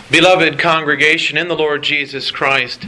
Beloved congregation in the Lord Jesus Christ,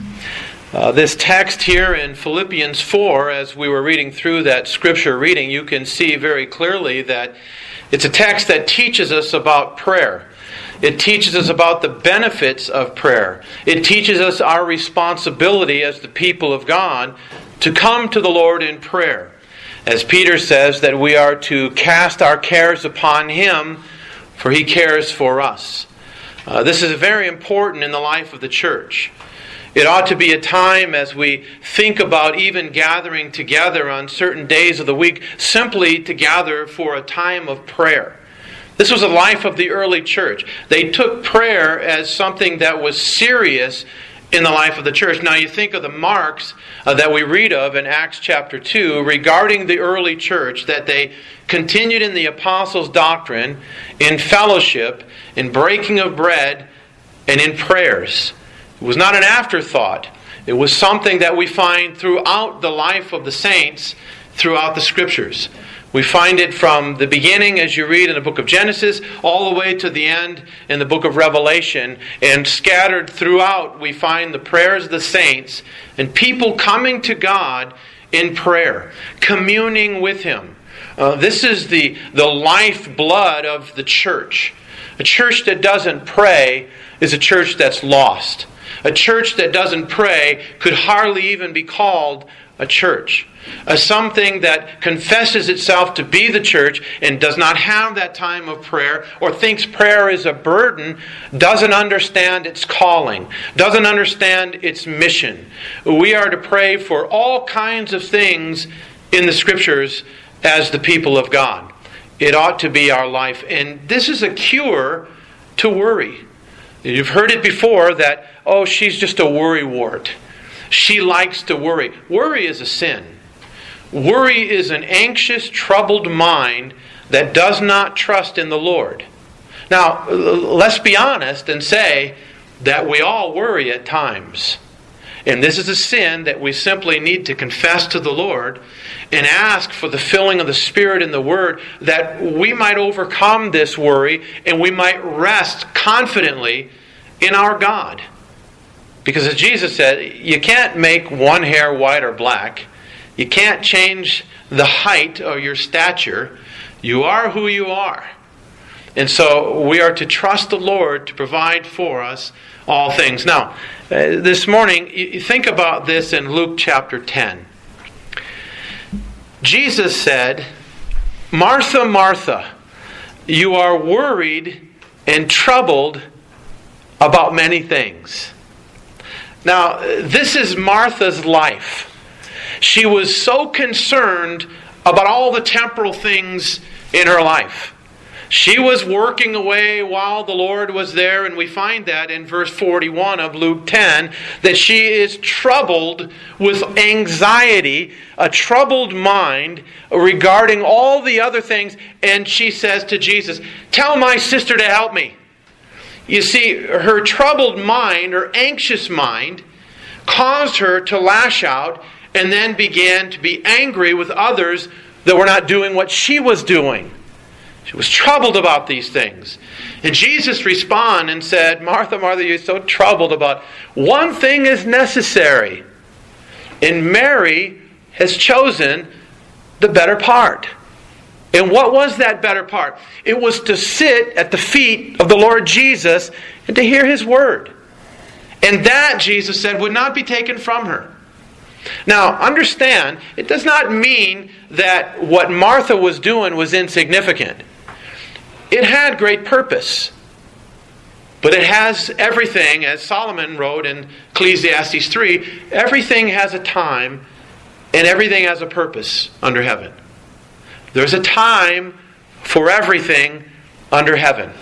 this text here in Philippians 4, as we were reading through that scripture reading, you can see very clearly that it's a text that teaches us about prayer. It teaches us about the benefits of prayer. It teaches us our responsibility as the people of God to come to the Lord in prayer. As Peter says, that we are to cast our cares upon Him, for He cares for us. This is very important in the life of the church. It ought to be a time as we think about even gathering together on certain days of the week, simply to gather for a time of prayer. This was the life of the early church. They took prayer as something that was serious in the life of the church. Now you think of the marks that we read of in Acts chapter 2 regarding the early church, that they continued in the apostles' doctrine, in fellowship, in breaking of bread, and in prayers. It was not an afterthought. It was something that we find throughout the life of the saints, throughout the Scriptures. We find it from the beginning, as you read in the book of Genesis, all the way to the end in the book of Revelation. And scattered throughout, we find the prayers of the saints and people coming to God in prayer, communing with Him. This is the lifeblood of the church. A church that doesn't pray is a church that's lost. A church that doesn't pray could hardly even be called a church. Something that confesses itself to be the church and does not have that time of prayer, or thinks prayer is a burden, doesn't understand its calling, doesn't understand its mission. We are to pray for all kinds of things in the Scriptures as the people of God. It ought to be our life. And this is a cure to worry. You've heard it before that, oh, she's just a worrywart. She likes to worry. Worry is a sin. Worry is an anxious, troubled mind that does not trust in the Lord. Now, let's be honest and say that we all worry at times. And this is a sin that we simply need to confess to the Lord and ask for the filling of the Spirit in the Word, that we might overcome this worry and we might rest confidently in our God. Because as Jesus said, you can't make one hair white or black. You can't change the height of your stature. You are who you are. And so we are to trust the Lord to provide for us all things. Now, this morning, you think about this in Luke chapter 10. Jesus said, "Martha, Martha, you are worried and troubled about many things." Now, this is Martha's life. She was so concerned about all the temporal things in her life. She was working away while the Lord was there, and we find that in verse 41 of Luke 10, that she is troubled with anxiety, a troubled mind regarding all the other things, and she says to Jesus, "Tell my sister to help me." You see, her troubled mind, her anxious mind, caused her to lash out and then began to be angry with others that were not doing what she was doing. She was troubled about these things. And Jesus responded and said, "Martha, Martha, you're so troubled about one thing is necessary. And Mary has chosen the better part." And what was that better part? It was to sit at the feet of the Lord Jesus and to hear His Word. And that, Jesus said, would not be taken from her. Now, understand, it does not mean that what Martha was doing was insignificant. It had great purpose. But it has everything, as Solomon wrote in Ecclesiastes 3, everything has a time and everything has a purpose under heaven. There's a time for everything under heaven.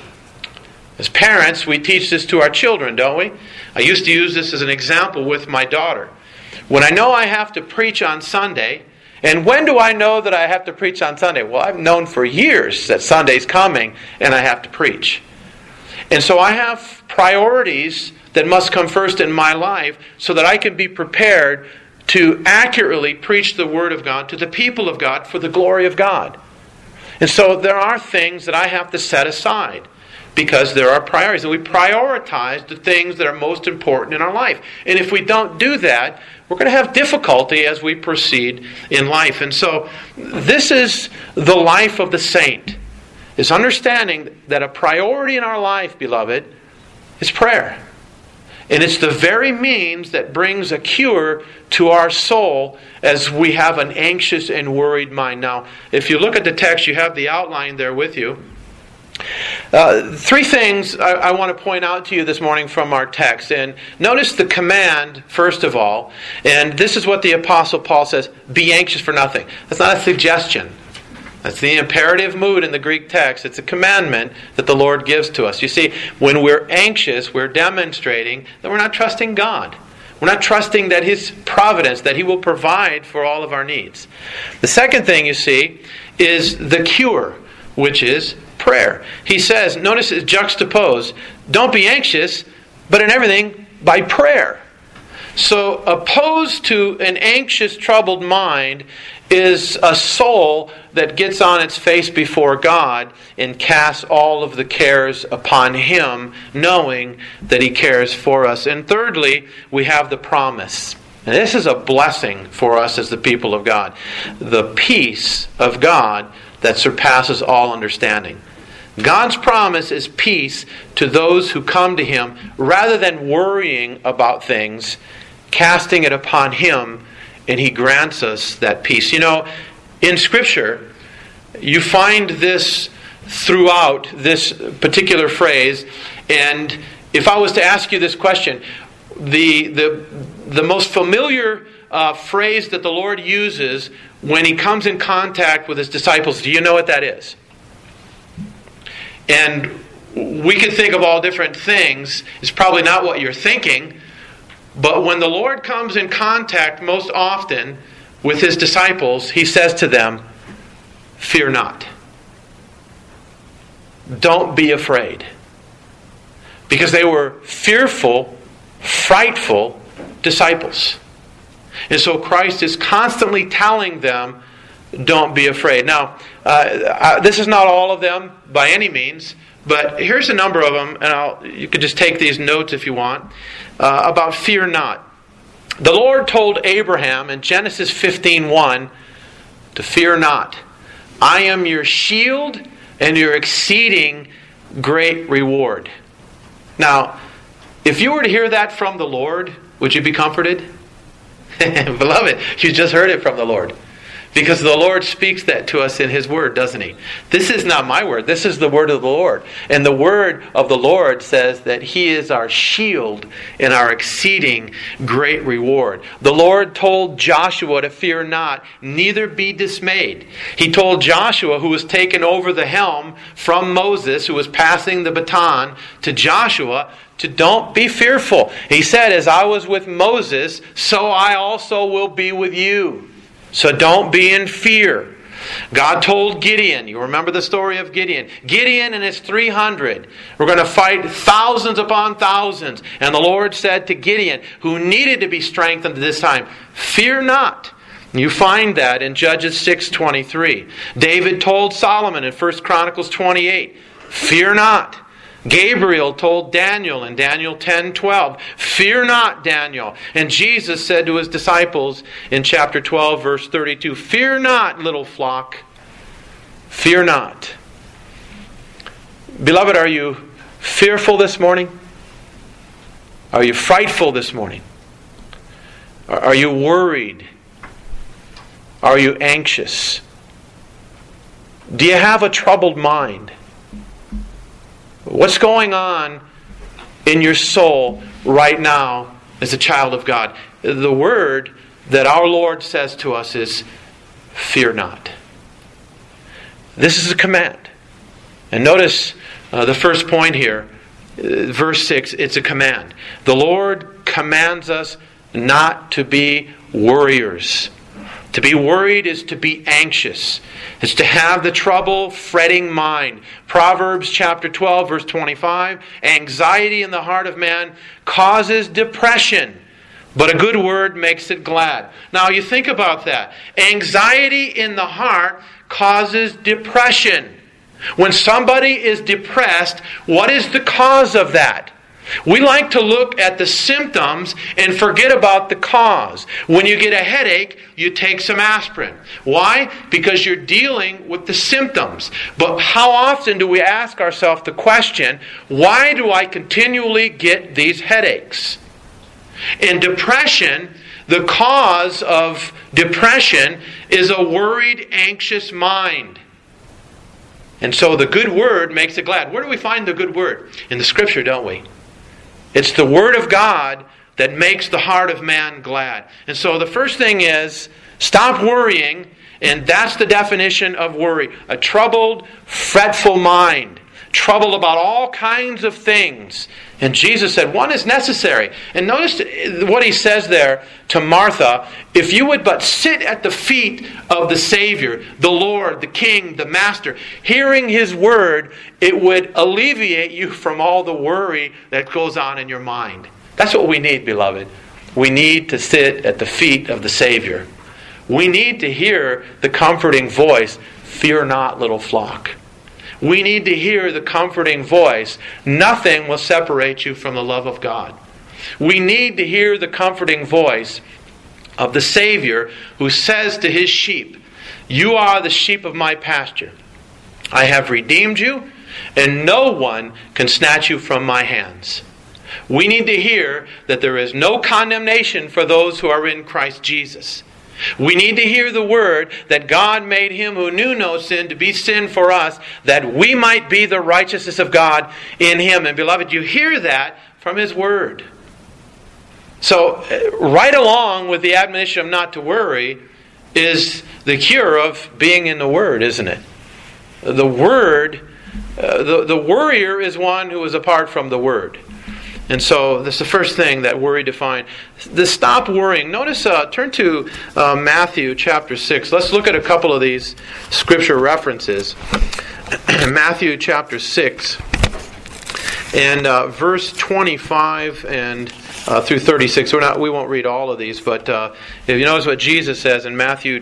As parents, we teach this to our children, don't we? I used to use this as an example with my daughter. When I know I have to preach on Sunday, and when do I know that I have to preach on Sunday? Well, I've known for years that Sunday's coming and I have to preach. And so I have priorities that must come first in my life so that I can be prepared to accurately preach the Word of God to the people of God for the glory of God. And so there are things that I have to set aside because there are priorities. And we prioritize the things that are most important in our life. And if we don't do that, we're going to have difficulty as we proceed in life. And so this is the life of the saint, is understanding that a priority in our life, beloved, is prayer. And it's the very means that brings a cure to our soul as we have an anxious and worried mind. Now, if you look at the text, you have the outline there with you. Three things I want to point out to you this morning from our text. And notice the command, first of all. And this is what the Apostle Paul says, be anxious for nothing. That's not a suggestion. That's the imperative mood in the Greek text. It's a commandment that the Lord gives to us. You see, when we're anxious, we're demonstrating that we're not trusting God. We're not trusting that His providence, that He will provide for all of our needs. The second thing you see is the cure, which is prayer. He says, notice it's juxtaposed, don't be anxious, but in everything by prayer. So opposed to an anxious, troubled mind is a soul that gets on its face before God and casts all of the cares upon Him, knowing that He cares for us. And thirdly, we have the promise. And this is a blessing for us as the people of God. The peace of God that surpasses all understanding. God's promise is peace to those who come to Him rather than worrying about things, casting it upon Him, and He grants us that peace. You know, in Scripture, you find this throughout this particular phrase. And if I was to ask you this question, the most familiar phrase that the Lord uses when He comes in contact with His disciples, do you know what that is? And we can think of all different things. It's probably not what you're thinking. But when the Lord comes in contact most often with His disciples, He says to them, fear not. Don't be afraid. Because they were fearful, frightful disciples. And so Christ is constantly telling them, don't be afraid. Now, this is not all of them by any means, but here's a number of them, and you could just take these notes if you want, about fear not. The Lord told Abraham in Genesis 15:1 to fear not. I am your shield and your exceeding great reward. Now, if you were to hear that from the Lord, would you be comforted? Beloved, you just heard it from the Lord. Because the Lord speaks that to us in His Word, doesn't He? This is not my word. This is the word of the Lord. And the word of the Lord says that He is our shield and our exceeding great reward. The Lord told Joshua to fear not, neither be dismayed. He told Joshua, who was taken over the helm from Moses, who was passing the baton to Joshua, to don't be fearful. He said, as I was with Moses, so I also will be with you. So don't be in fear. God told Gideon, you remember the story of Gideon. Gideon and his 300 were going to fight thousands upon thousands. And the Lord said to Gideon, who needed to be strengthened at this time, fear not. You find that in Judges 6:23. David told Solomon in 1 Chronicles 28, fear not. Gabriel told Daniel in Daniel 10:12, fear not, Daniel. And Jesus said to His disciples in chapter 12, verse 32, fear not, little flock. Fear not. Beloved, are you fearful this morning? Are you frightful this morning? Are you worried? Are you anxious? Do you have a troubled mind? What's going on in your soul right now as a child of God? The word that our Lord says to us is, fear not. This is a command. And notice the first point here, verse 6, it's a command. The Lord commands us not to be worriers. To be worried is to be anxious. It's to have the trouble, fretting mind. Proverbs chapter 12, verse 25. Anxiety in the heart of man causes depression, but a good word makes it glad. Now you think about that. Anxiety in the heart causes depression. When somebody is depressed, what is the cause of that? We like to look at the symptoms and forget about the cause. When you get a headache, you take some aspirin. Why? Because you're dealing with the symptoms. But how often do we ask ourselves the question, why do I continually get these headaches? In depression, the cause of depression is a worried, anxious mind. And so the good word makes it glad. Where do we find the good word? In the Scripture, don't we? It's the Word of God that makes the heart of man glad. And so the first thing is, stop worrying, and that's the definition of worry. A troubled, fretful mind. Troubled about all kinds of things. And Jesus said, one is necessary. And notice what He says there to Martha. If you would but sit at the feet of the Savior, the Lord, the King, the Master, hearing His Word, it would alleviate you from all the worry that goes on in your mind. That's what we need, beloved. We need to sit at the feet of the Savior. We need to hear the comforting voice, "Fear not, little flock." We need to hear the comforting voice, "Nothing will separate you from the love of God." We need to hear the comforting voice of the Savior who says to His sheep, "You are the sheep of my pasture. I have redeemed you, and no one can snatch you from my hands." We need to hear that there is no condemnation for those who are in Christ Jesus. We need to hear the word that God made Him who knew no sin to be sin for us, that we might be the righteousness of God in Him. And beloved, you hear that from His Word. So, right along with the admonition of not to worry is the cure of being in the Word, isn't it? The Word, the worrier is one who is apart from the Word. And so this is the first thing that worry defined. The stop worrying. Notice, turn to Matthew chapter 6. Let's look at a couple of these scripture references. Matthew chapter 6 and verse 25 and through 36. We won't read all of these, but if you notice what Jesus says in Matthew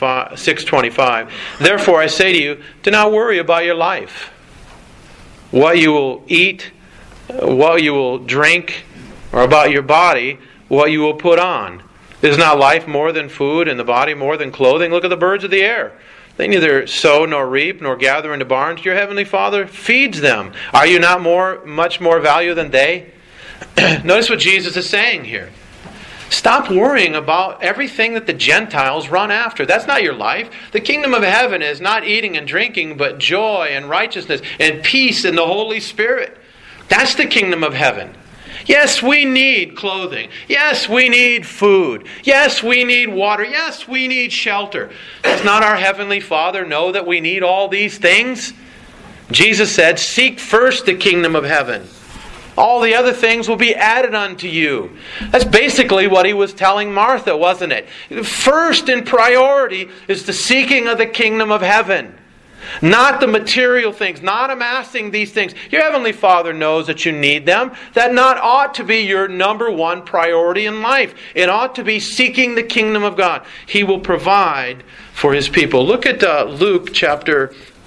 6:25, "Therefore I say to you, do not worry about your life, what you will eat, what you will drink, or about your body, what you will put on. Is not life more than food, and the body more than clothing? Look at the birds of the air. They neither sow nor reap nor gather into barns. Your heavenly Father feeds them. Are you not much more value than they?" Notice what Jesus is saying here. Stop worrying about everything that the Gentiles run after. That's not your life. The kingdom of heaven is not eating and drinking, but joy and righteousness and peace in the Holy Spirit. That's the kingdom of heaven. Yes, we need clothing. Yes, we need food. Yes, we need water. Yes, we need shelter. Does not our Heavenly Father know that we need all these things? Jesus said, "Seek first the kingdom of heaven. All the other things will be added unto you." That's basically what He was telling Martha, wasn't it? First in priority is the seeking of the kingdom of heaven. Not the material things, not amassing these things. Your Heavenly Father knows that you need them. That not ought to be your number one priority in life. It ought to be seeking the kingdom of God. He will provide for His people. Look at Luke chapter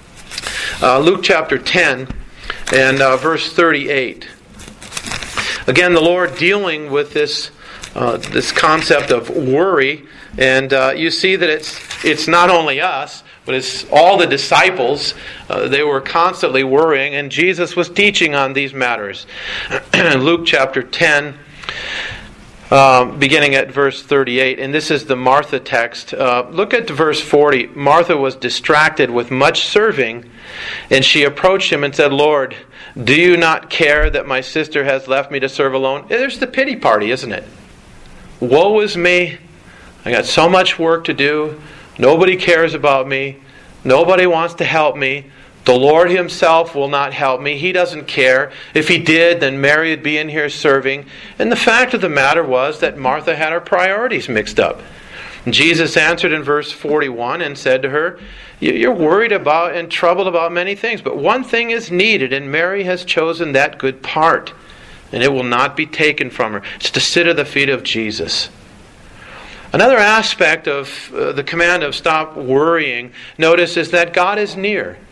10 and verse 38. Again, the Lord dealing with this concept of worry, and you see that it's not only us, but it's all the disciples. They were constantly worrying, and Jesus was teaching on these matters. Luke chapter 10, beginning at verse 38, and this is the Martha text. Look at verse 40. Martha was distracted with much serving, and she approached Him and said, "Lord, do you not care that my sister has left me to serve alone?" There's the pity party, isn't it? Woe is me. I got so much work to do. Nobody cares about me. Nobody wants to help me. The Lord Himself will not help me. He doesn't care. If He did, then Mary would be in here serving. And the fact of the matter was that Martha had her priorities mixed up. Jesus answered in verse 41 and said to her, "You're worried about and troubled about many things, but one thing is needed, and Mary has chosen that good part, and it will not be taken from her." It's to sit at the feet of Jesus. Another aspect of the command of stop worrying, notice, is that God is near.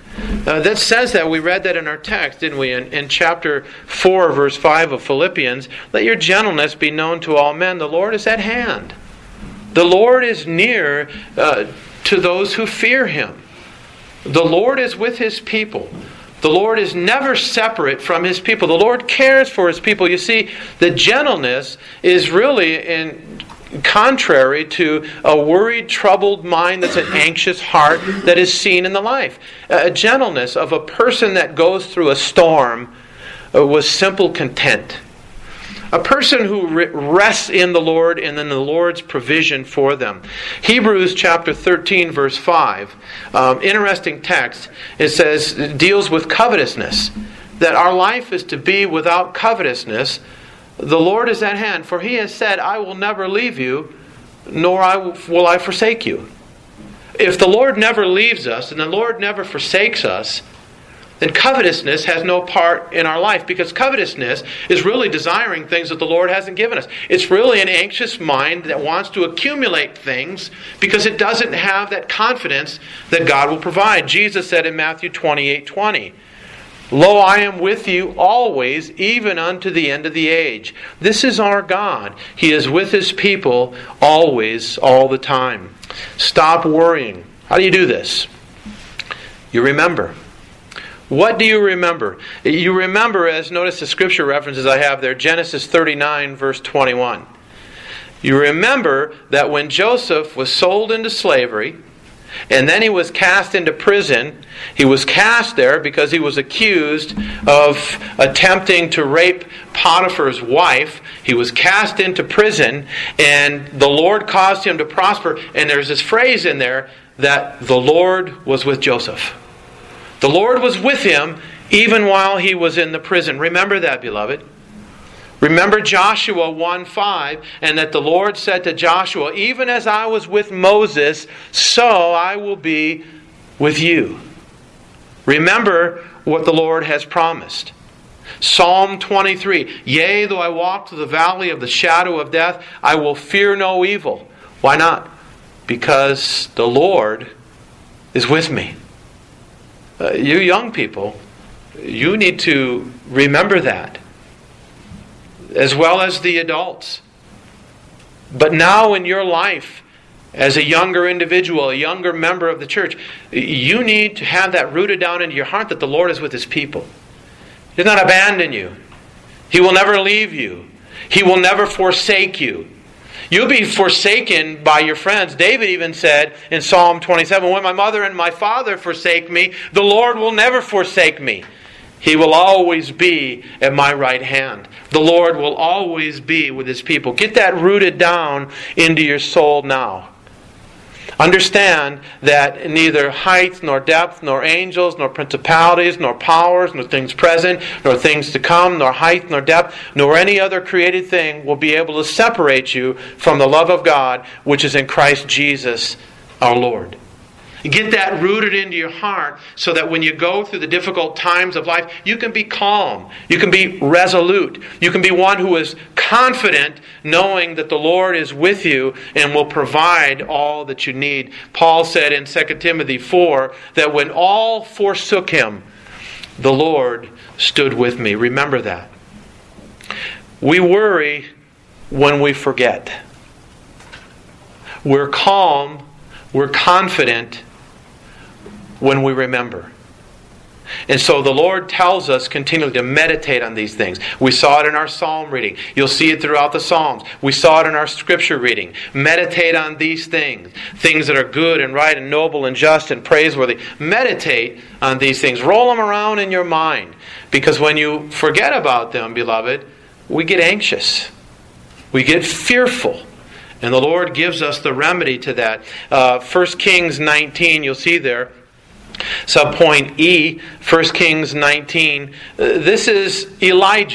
That says that. We read that in our text, didn't we? In chapter 4, verse 5 of Philippians, let your gentleness be known to all men. The Lord is at hand. The Lord is near to those who fear Him. The Lord is with His people. The Lord is never separate from His people. The Lord cares for His people. You see, the gentleness is really contrary to a worried, troubled mind that's an anxious heart that is seen in the life. A gentleness of a person that goes through a storm with simple content. A person who rests in the Lord and in the Lord's provision for them. Hebrews chapter 13, verse 5. Interesting text. It says, it deals with covetousness. That our life is to be without covetousness. The Lord is at hand, for He has said, I will never leave you, nor will I forsake you. If the Lord never leaves us, and the Lord never forsakes us, then covetousness has no part in our life, because covetousness is really desiring things that the Lord hasn't given us. It's really an anxious mind that wants to accumulate things because it doesn't have that confidence that God will provide. Jesus said in Matthew 28:20, Lo, I am with you always, even unto the end of the age. This is our God. He is with His people always, all the time. Stop worrying. How do you do this? You remember. What do you remember? You remember, as notice the scripture references I have there, Genesis 39, verse 21. You remember that when Joseph was sold into slavery, and then he was cast into prison, he was cast there because he was accused of attempting to rape Potiphar's wife. He was cast into prison, and the Lord caused him to prosper. And there's this phrase in there that the Lord was with Joseph. The Lord was with him even while he was in the prison. Remember that, beloved. Remember Joshua 1:5, and that the Lord said to Joshua, even as I was with Moses, so I will be with you. Remember what the Lord has promised. Psalm 23, Yea, though I walk through the valley of the shadow of death, I will fear no evil. Why not? Because the Lord is with me. You young people, you need to remember that, as well as the adults. But now in your life, as a younger individual, a younger member of the church, you need to have that rooted down into your heart that the Lord is with His people. He does not abandon you. He will never leave you. He will never forsake you. You'll be forsaken by your friends. David even said in Psalm 27, when my mother and my father forsake me, the Lord will never forsake me. He will always be at my right hand. The Lord will always be with His people. Get that rooted down into your soul now. Understand that neither height, nor depth, nor angels, nor principalities, nor powers, nor things present, nor things to come, nor height, nor depth, nor any other created thing will be able to separate you from the love of God which is in Christ Jesus our Lord. Get that rooted into your heart so that when you go through the difficult times of life, you can be calm. You can be resolute. You can be one who is confident knowing that the Lord is with you and will provide all that you need. Paul said in 2 Timothy 4 that when all forsook him, the Lord stood with me. Remember that. We worry when we forget. We're calm, we're confident when we remember. And so the Lord tells us continually to meditate on these things. We saw it in our psalm reading. You'll see it throughout the Psalms. We saw it in our scripture reading. Meditate on these things. Things that are good and right and noble and just and praiseworthy. Meditate on these things. Roll them around in your mind. Because when you forget about them, beloved, we get anxious. We get fearful. And the Lord gives us the remedy to that. 1 Kings 19, you'll see there. Subpoint E, 1 Kings 19. This is Elijah.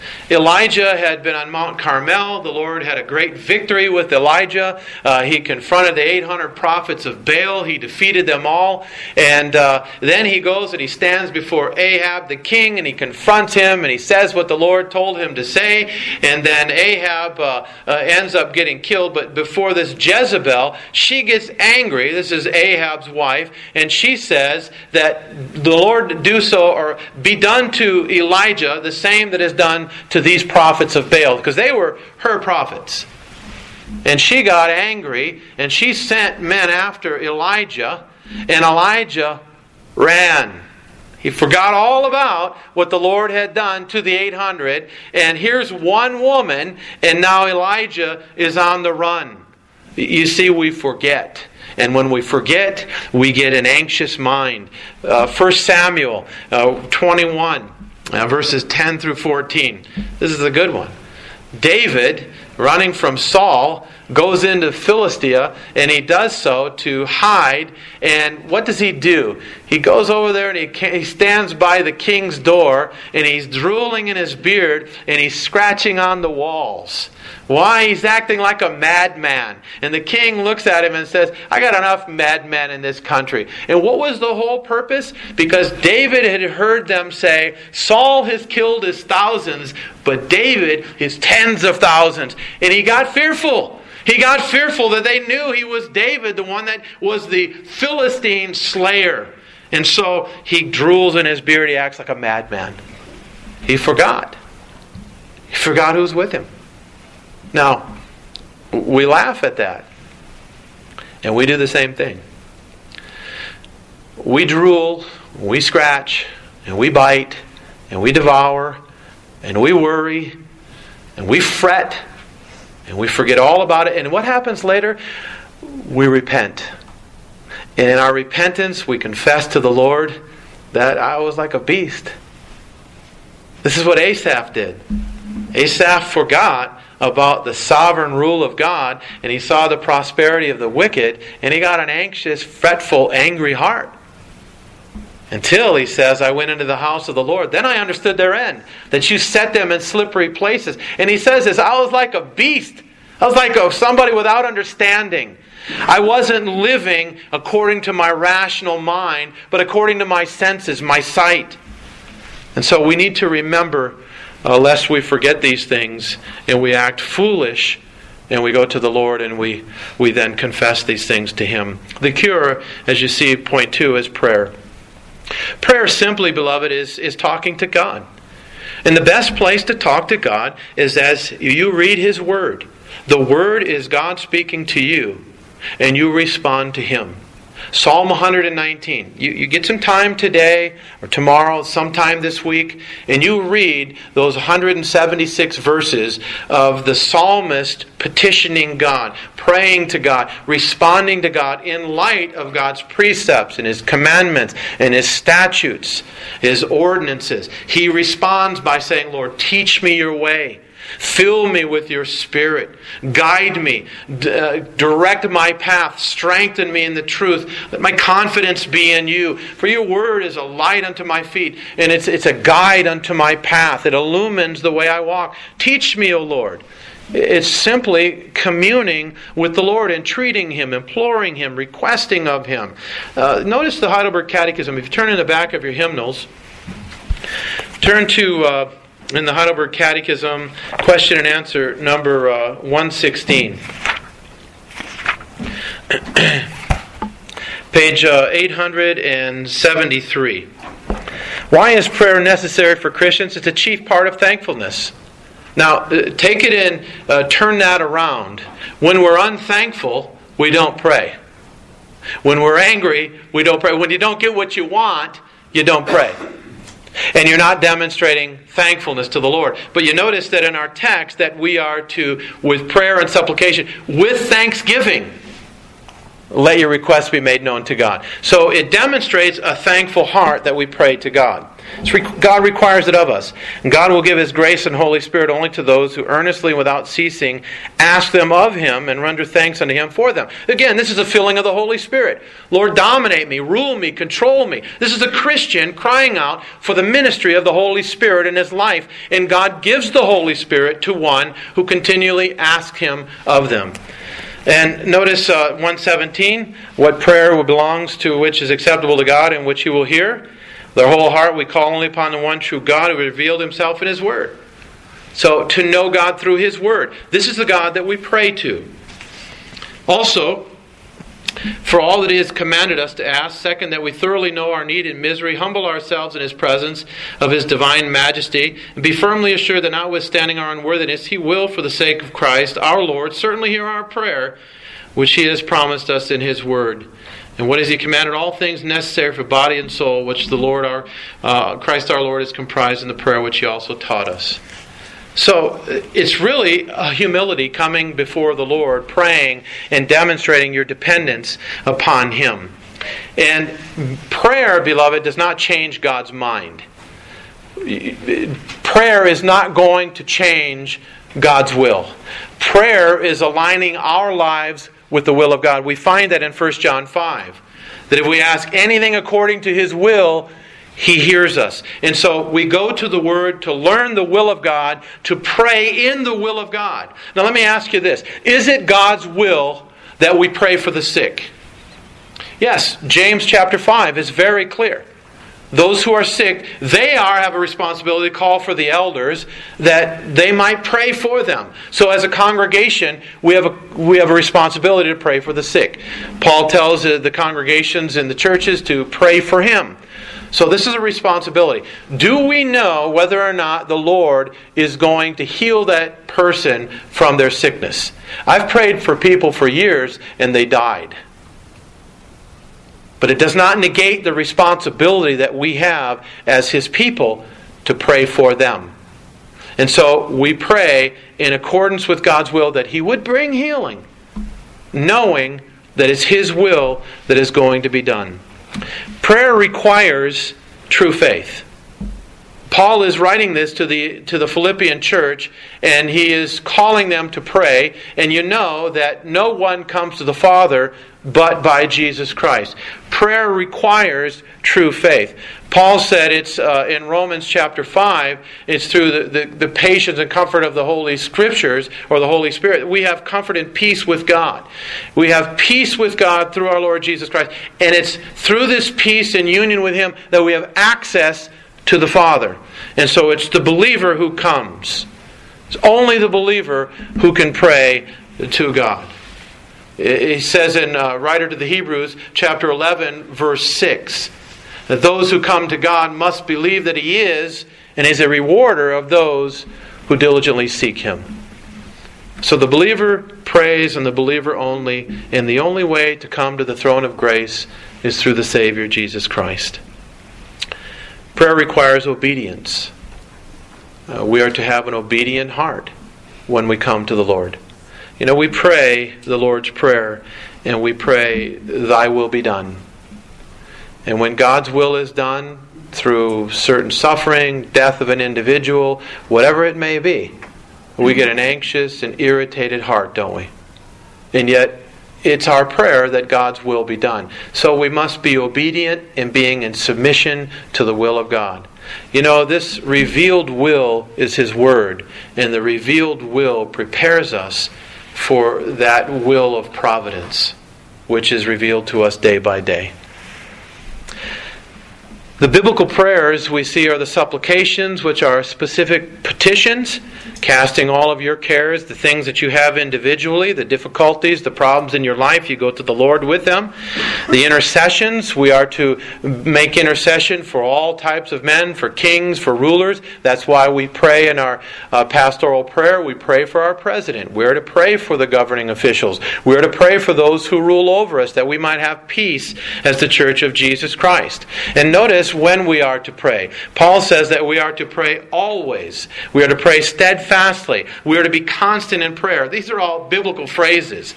Elijah had been on Mount Carmel. The Lord had a great victory with Elijah. He confronted the 800 prophets of Baal. He defeated them all. And then he goes and he stands before Ahab the king, and he confronts him, and he says what the Lord told him to say. And then Ahab ends up getting killed. But before this Jezebel, she gets angry. This is Ahab's wife. And she says that the Lord do so, or be done to Elijah the same that is done to these prophets of Baal, because they were her prophets. And she got angry, and she sent men after Elijah, and Elijah ran. He forgot all about what the Lord had done to the 800, and here's one woman, and now Elijah is on the run. You see, we forget. And when we forget, we get an anxious mind. 1 Samuel 21. Verses 10 through 14. This is a good one. David, running from Saul, goes into Philistia, and he does so to hide. And what does he do? He goes over there and he stands by the king's door, and he's drooling in his beard, and he's scratching on the walls. Why? He's acting like a madman. And the king looks at him and says, I got enough madmen in this country. And what was the whole purpose? Because David had heard them say, Saul has killed his thousands, but David his tens of thousands. And he got fearful. He got fearful that they knew he was David, the one that was the Philistine slayer. And so he drools in his beard. He acts like a madman. He forgot. He forgot who's with him. Now, we laugh at that. And we do the same thing. We drool, we scratch, and we bite, and we devour, and we worry, and we fret, and we forget all about it. And what happens later? We repent. And in our repentance, we confess to the Lord that I was like a beast. This is what Asaph did. Asaph forgot about the sovereign rule of God, and he saw the prosperity of the wicked, and he got an anxious, fretful, angry heart. Until, he says, I went into the house of the Lord. Then I understood their end, that you set them in slippery places. And he says this, I was like a beast. I was like somebody without understanding. I wasn't living according to my rational mind, but according to my senses, my sight. And so we need to remember, lest we forget these things and we act foolish, and we go to the Lord and we then confess these things to Him. The cure, as you see, point 2, is prayer. Prayer simply, beloved, is talking to God. And the best place to talk to God is as you read His Word. The Word is God speaking to you, and you respond to Him. Psalm 119. You get some time today or tomorrow, sometime this week, and you read those 176 verses of the psalmist petitioning God, praying to God, responding to God in light of God's precepts and His commandments and His statutes, His ordinances. He responds by saying, Lord, teach me your way. Fill me with your Spirit. Guide me. Direct my path. Strengthen me in the truth. Let my confidence be in you. For your word is a light unto my feet, and it's a guide unto my path. It illumines the way I walk. Teach me, O Lord. It's simply communing with the Lord, entreating Him, imploring Him, requesting of Him. Notice the Heidelberg Catechism. If you turn in the back of your hymnals, turn to... in the Heidelberg Catechism, question and answer number 116. Page 873. Why is prayer necessary for Christians? It's a chief part of thankfulness. Now, take it in, turn that around. When we're unthankful, we don't pray. When we're angry, we don't pray. When you don't get what you want, you don't pray. And you're not demonstrating thankfulness to the Lord. But you notice that in our text that we are to, with prayer and supplication, with thanksgiving. let your requests be made known to God. So it demonstrates a thankful heart that we pray to God. God requires it of us. And God will give His grace and Holy Spirit only to those who earnestly, without ceasing, ask them of Him and render thanks unto Him for them. Again, this is a filling of the Holy Spirit. Lord, dominate me, rule me, control me. This is a Christian crying out for the ministry of the Holy Spirit in his life. And God gives the Holy Spirit to one who continually asks Him of them. And notice 1:17, what prayer belongs to which is acceptable to God and which He will hear. With our whole heart we call only upon the one true God who revealed Himself in His Word. So to know God through His Word. This is the God that we pray to. Also, for all that He has commanded us to ask, second, that we thoroughly know our need and misery, humble ourselves in His presence of His divine majesty, and be firmly assured that notwithstanding our unworthiness, He will, for the sake of Christ, our Lord, certainly hear our prayer, which He has promised us in His Word. And what has He commanded? All things necessary for body and soul, which the Lord, Christ our Lord, is comprised in the prayer which He also taught us. So it's really a humility coming before the Lord, praying and demonstrating your dependence upon Him. And prayer, beloved, does not change God's mind. Prayer is not going to change God's will. Prayer is aligning our lives with the will of God. We find that in 1 John 5. That if we ask anything according to His will, He hears us. And so we go to the Word to learn the will of God, to pray in the will of God. Now let me ask you this. Is it God's will that we pray for the sick? Yes, James chapter 5 is very clear. Those who are sick, they have a responsibility to call for the elders that they might pray for them. So as a congregation, we have a responsibility to pray for the sick. Paul tells the congregations in the churches to pray for him. So this is a responsibility. Do we know whether or not the Lord is going to heal that person from their sickness? I've prayed for people for years and they died. But it does not negate the responsibility that we have as His people to pray for them. And so we pray in accordance with God's will that He would bring healing, knowing that it's His will that is going to be done. Prayer requires true faith. Paul is writing this to the Philippian church, and he is calling them to pray. And you know that no one comes to the Father but by Jesus Christ. Prayer requires true faith. Paul said it's in Romans chapter 5, it's through the patience and comfort of the Holy Scriptures, or the Holy Spirit, we have comfort and peace with God. We have peace with God through our Lord Jesus Christ. And it's through this peace and union with Him that we have access to the Father. And so it's the believer who comes. It's only the believer who can pray to God. He says in writer to the Hebrews, chapter 11, verse 6, that those who come to God must believe that He is, and is a rewarder of those who diligently seek Him. So the believer prays, and the believer only, and the only way to come to the throne of grace is through the Savior, Jesus Christ. Prayer requires obedience. We are to have an obedient heart when we come to the Lord. You know, we pray the Lord's Prayer, and we pray, Thy will be done. And when God's will is done, through certain suffering, death of an individual, whatever it may be, we get an anxious and irritated heart, don't we? And yet, it's our prayer that God's will be done. So we must be obedient in being in submission to the will of God. You know, this revealed will is His Word, and the revealed will prepares us for that will of providence, which is revealed to us day by day. The biblical prayers we see are the supplications, which are specific petitions, casting all of your cares, the things that you have individually, the difficulties, the problems in your life, you go to the Lord with them. The intercessions, we are to make intercession for all types of men, for kings, for rulers. That's why we pray in our pastoral prayer. We pray for our president. We are to pray for the governing officials. We are to pray for those who rule over us, that we might have peace as the Church of Jesus Christ. And notice when we are to pray. Paul says that we are to pray always. We are to pray steadfastly steadfastly. We are to be constant in prayer. These are all biblical phrases.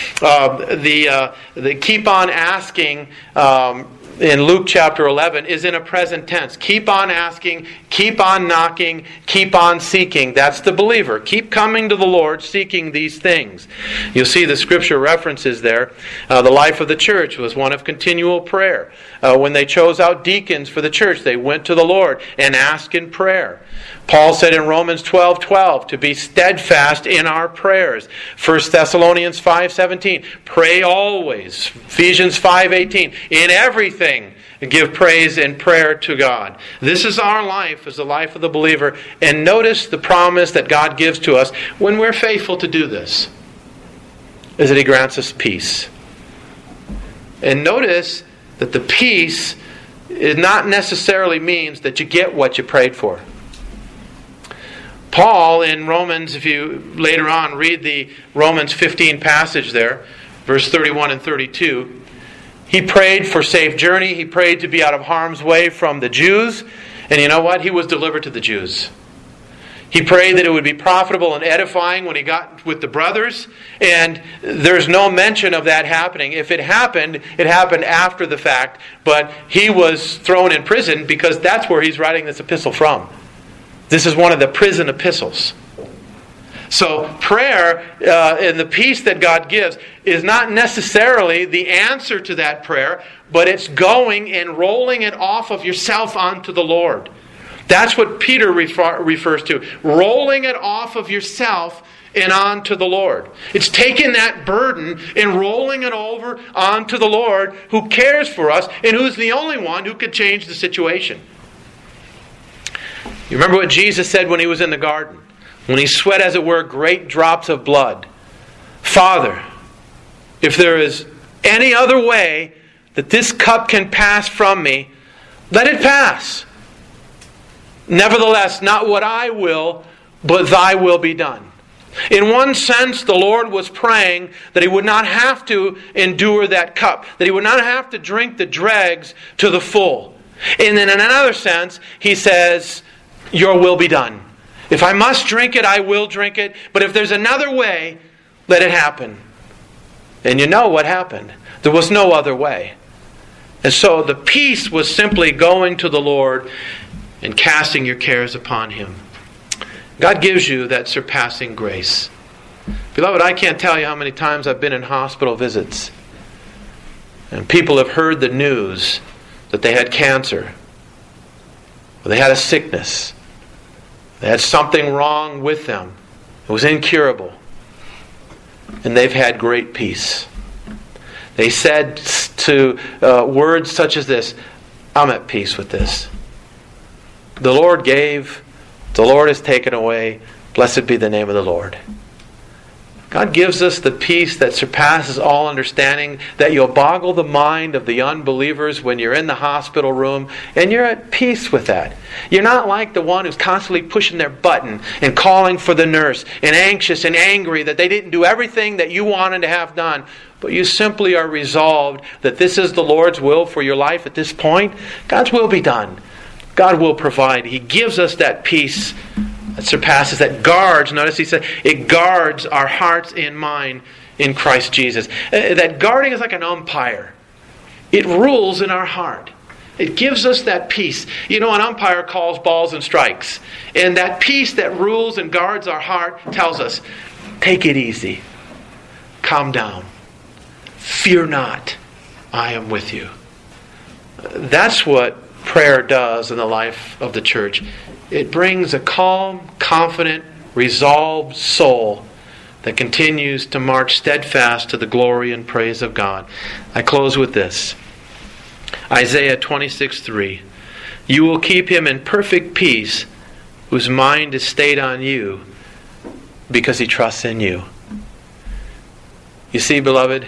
The keep on asking in Luke chapter 11 is in a present tense. Keep on asking, keep on knocking, keep on seeking. That's the believer. Keep coming to the Lord, seeking these things. You'll see the scripture references there. The life of the church was one of continual prayer. When they chose out deacons for the church, they went to the Lord and asked in prayer. Paul said in Romans 12:12 to be steadfast in our prayers. 1 Thessalonians 5:17, pray always. Ephesians 5:18, in everything give praise and prayer to God. This is our life, is the life of the believer. And notice the promise that God gives to us when we're faithful to do this, is that He grants us peace. And notice that the peace it not necessarily means that you get what you prayed for. Paul in Romans, if you later on read the Romans 15 passage there, verse 31 and 32, he prayed for safe journey. He prayed to be out of harm's way from the Jews. And you know what? He was delivered to the Jews. He prayed that it would be profitable and edifying when he got with the brothers. And there's no mention of that happening. If it happened after the fact. But he was thrown in prison because that's where he's writing this epistle from. This is one of the prison epistles. So prayer and the peace that God gives is not necessarily the answer to that prayer, but it's going and rolling it off of yourself onto the Lord. That's what Peter refers to. Rolling it off of yourself and onto the Lord. It's taking that burden and rolling it over onto the Lord who cares for us and who's the only one who could change the situation. You remember what Jesus said when He was in the garden? When He sweat, as it were, great drops of blood. Father, if there is any other way that this cup can pass from me, let it pass. Nevertheless, not what I will, but Thy will be done. In one sense, the Lord was praying that He would not have to endure that cup, that He would not have to drink the dregs to the full. And in another sense, He says, Your will be done. If I must drink it, I will drink it. But if there's another way, let it happen. And you know what happened. There was no other way. And so the peace was simply going to the Lord and casting your cares upon Him. God gives you that surpassing grace. Beloved, I can't tell you how many times I've been in hospital visits. And people have heard the news that they had cancer. Or they had a sickness. They had something wrong with them. It was incurable. And they've had great peace. They said to words such as this, I'm at peace with this. The Lord gave, the Lord has taken away. Blessed be the name of the Lord. God gives us the peace that surpasses all understanding, that you'll boggle the mind of the unbelievers when you're in the hospital room, and you're at peace with that. You're not like the one who's constantly pushing their button and calling for the nurse, and anxious and angry that they didn't do everything that you wanted to have done. But you simply are resolved that this is the Lord's will for your life at this point. God's will be done. God will provide. He gives us that peace that surpasses, that guards. Notice He said, it guards our hearts and mind in Christ Jesus. That guarding is like an umpire. It rules in our heart. It gives us that peace. You know, an umpire calls balls and strikes. And that peace that rules and guards our heart tells us, take it easy. Calm down. Fear not. I am with you. That's what prayer does in the life of the church. It brings a calm, confident, resolved soul that continues to march steadfast to the glory and praise of God. I close with this. Isaiah 26:3. You will keep him in perfect peace whose mind is stayed on you because he trusts in you. You see, beloved,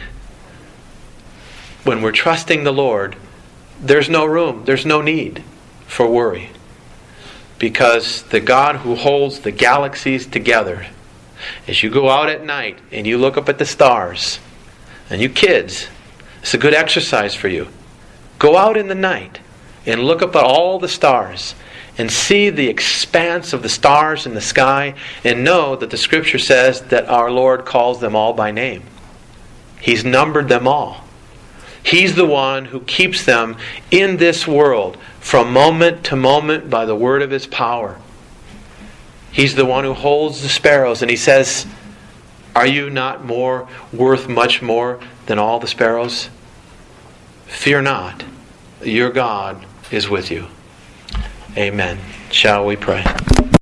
when we're trusting the Lord, there's no room, there's no need for worry. Because the God who holds the galaxies together, as you go out at night and you look up at the stars, and you kids, it's a good exercise for you. Go out in the night and look up at all the stars and see the expanse of the stars in the sky and know that the Scripture says that our Lord calls them all by name. He's numbered them all. He's the one who keeps them in this world from moment to moment by the word of His power. He's the one who holds the sparrows, and He says, are you not worth much more than all the sparrows? Fear not, your God is with you. Amen. Shall we pray?